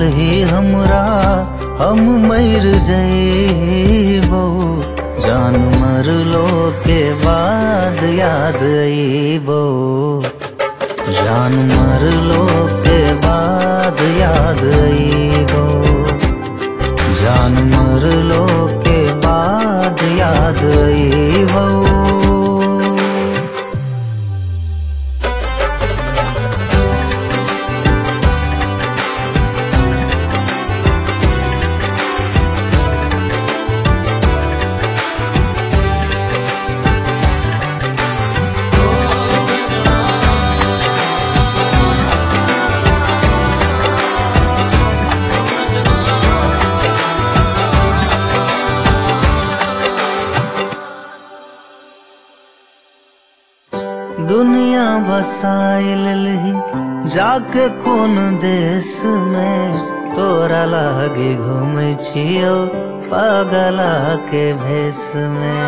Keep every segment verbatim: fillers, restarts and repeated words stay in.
ही हमरा हम मर जइबो, जान मरलो के बाद याद अइबो, जान मरलो के बाद याद अइबो, जान मरलो के बाद याद अइबो। दुनिया बसाइल ली जाके कोन देश में, तोरा लागे घूमे छियो पागला के भेष में।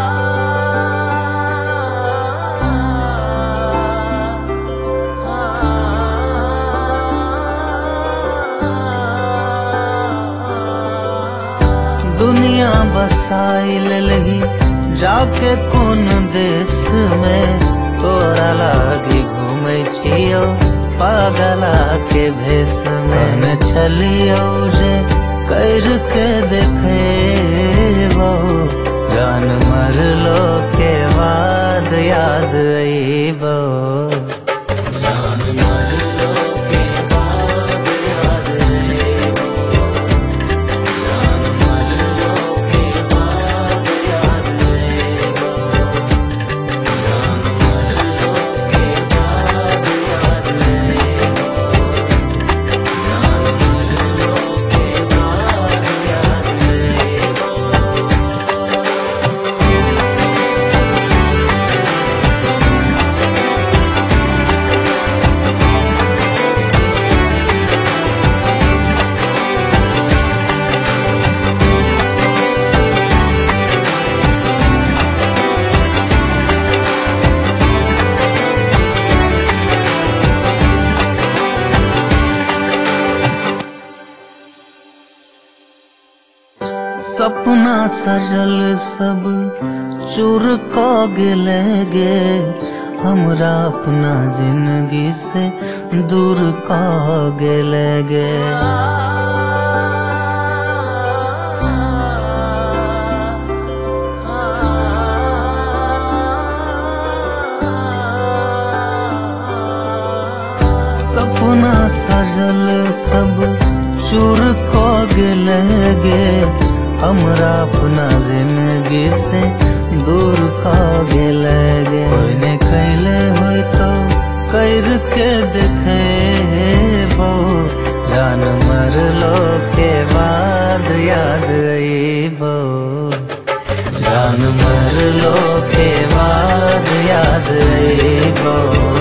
दुनिया बसाइल ली जाके कोन देश में, तोरा लागी घूमे छियो पागला के भेष में। छलियो जे कर के देखेबो, जान मरलो के बाद याद अइबो, जान मरलो के बाद याद अइबो, जान मरलो के बाद याद अइबो, जान मरलो के बाद याद अइबो, जान मरलो के बाद याद अइबो। सपना सजल सब चूर क गेले गे, हमरा अपना जिंदगी से दूर क गेले गे। सपना सजल सब चूर क गेले गे, हमरा अपना जिंदगी से दूर क गेले गे। कोई ने कैले होई तो कर के देखेबो, जान मरलो के बाद याद अइबो, जान मरलो के बाद याद अइबो।